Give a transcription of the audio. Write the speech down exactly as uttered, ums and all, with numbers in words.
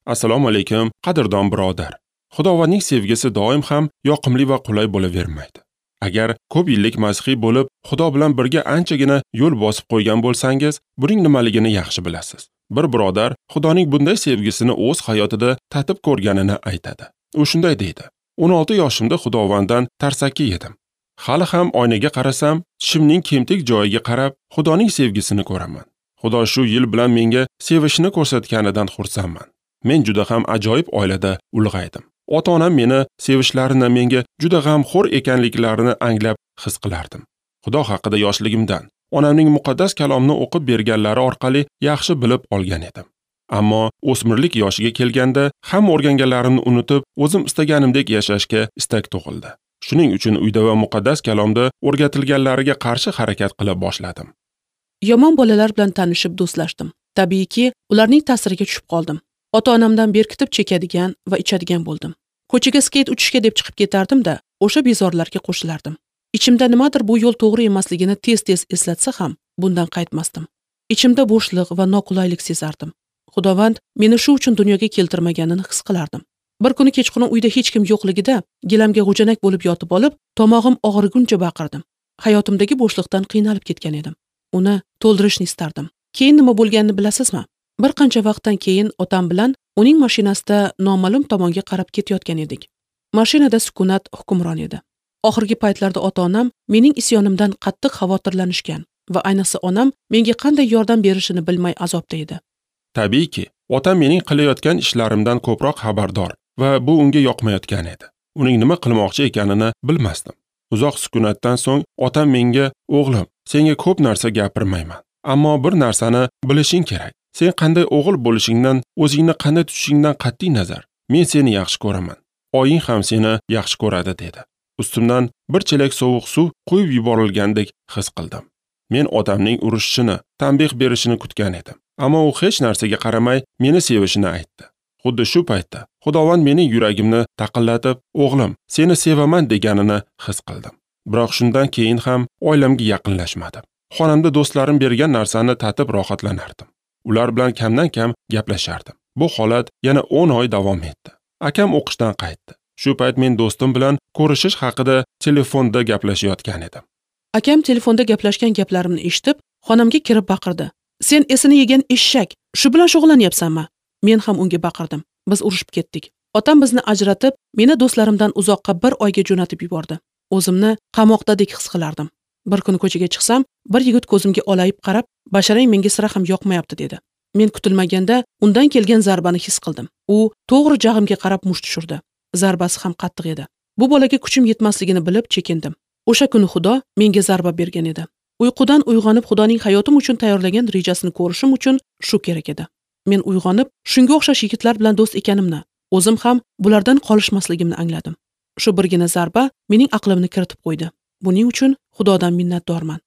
Assalomu alaykum, qadrdon birodar. Xudovatning sevgisi doim ham yoqimli va qulay bo'lavermaydi. Agar ko'p yillik masihiy bo'lib, Xudo bilan birga anchagina yo'l bosib qo'ygan bo'lsangiz, buning nimaligini yaxshi bilasiz. Bir birodar Xudoning bunday sevgisini o'z hayotida tatib ko'rganini aytadi. U shunday deydi: o'n olti yoshimda Xudovanddan tarsaki yedim. Hali ham oynaga qarasam, tishimning kemtik joyiga qarab, Xudoning sevgisini ko'raman. Xudo shu yil bilan menga sevishini ko'rsatganidan xursandman. Men juda ham ajoyib oilada ulg'aydim. Ota-onam meni sevishlarini, menga juda g'amxo'r ekanliklarini anglab his qilardim. Xudo haqida yoshligimdan, onamning muqaddas kalomni o'qib berganlari orqali yaxshi bilib olgan edim. Ammo o'smirlik yoshiga kelganda ham o'rganganlarimni unutib, o'zim istaganimdek yashashga istak tug'ildi. Shuning uchun uyda va muqaddas kalomda o'rgatilganlariga qarshi harakat qila boshladim. Yomon bolalar bilan tanishib do'stlashdim. Tabiiyki, ularning ta'siriga tushib qoldim. Ota-onamdan berkitib chekadigan va ichadigan bo'ldim. Ko'chaga skeyt uchishga deb chiqib ketardim-da, o'sha bezorlarga qo'shilardim. Ichimda nimadir bu yo'l to'g'ri emasligini tez-tez eslatsa ham, bundan qaytmasdim. Ichimda bo'shliq va noqulaylik sezardim. Xudovand meni shu uchun dunyoga keltirmaganini his qilardim. Bir kuni kechqurun uyda hech kim yo'qligida, gilamga g'ujanak bo'lib yotib olib, tomog'im og'riguncha baqirdim. Hayotimdagi bo'shliqdan qiynalib ketgan edim. Uni to'ldirishni istardim. Keyin nima bo'lganini bilasizmi? Bir qancha vaqtdan keyin otam bilan uning mashinasida noma'lum tomonga qarab ketayotgan edik. Mashinada sukunat hukmron edi. Oxirgi paytlarda ota-onam mening isyonimdan qattiq xavotirlanishgan va ayniqsa onam menga qanday yordam berishini bilmay azobda edi. Tabiiyki, otam mening qilayotgan ishlarimdan ko'proq xabardor va bu unga yoqmayotgan edi. Uning nima qilmoqchi ekanini bilmasdim. Uzoq sukunatdan so'ng otam menga: "O'g'lim, senga ko'p narsa gapirmayman, ammo bir narsani bilishing kerak. Sen qanday o'g'il bo'lishingdan, o'zingni qanday tutishingdan qat'iy nazar, men seni yaxshi ko'raman. Oying ham seni yaxshi ko'radi", dedi. Ustimdan bir chelak sovuq suv quyib yuborilgandek his qildim. Men otamning urishishini, tanbeh berishini kutgan edim. Ammo u hech narsaga qaramay meni sevishini aytdi. Xuddi shu paytda Xudovand mening yuragimni taqillatib, "O'g'lim, seni sevaman" deganini his qildim. Biroq shundan keyin ham oilamga yaqinlashmadim. Xonamda do'stlarim bergan narsani tatib rohatlanardim. Ular bilan kamdan-kam gaplashardim. Bu holat yana o'n oy davom etdi. Akam o'qishdan qaytdi. Shu payt men do'stim bilan ko'rishish haqida telefonda gaplashayotgan edim. Akam telefonda gaplashgan gaplarimni eshitib, xonamga kirib baqirdi: "Sen esini yegan eshak, shu bilan shug'ullanyapsanmi?" Men ham unga baqirdim. Biz urushib ketdik. Otam bizni ajratib, meni do'stlarimdan uzoqqa bir oyga jo'natib yubordi. O'zimni qamoqdadek his qilardim. Bir kuni ko'chaga chiqsam, bir yigit ko'zimga olayib qarab, "Basharang menga sira ham yoqmayapti", dedi. Men kutilmaganda undan kelgan zarbani his qildim. U to'g'ri jag'imga qarab musht tushirdi. Zarbasi ham qattiq edi. Bu bolaga kuchim yetmasligini bilib chekindim. O'sha kuni Xudo menga zarba bergan edi. Uyqudan uyg'onib Xudoning hayotim uchun tayyorlagan rejasini ko'rishim uchun shu kerak edi. Men uyg'onib, shunga o'xshash yigitlar bilan do'st ekanimni, o'zim ham bulardan qolishmasligimni angladim. Shu birgina zarba mening aqlimni kiritib qo'ydi. Buning uchun Xudodan minnatdorman.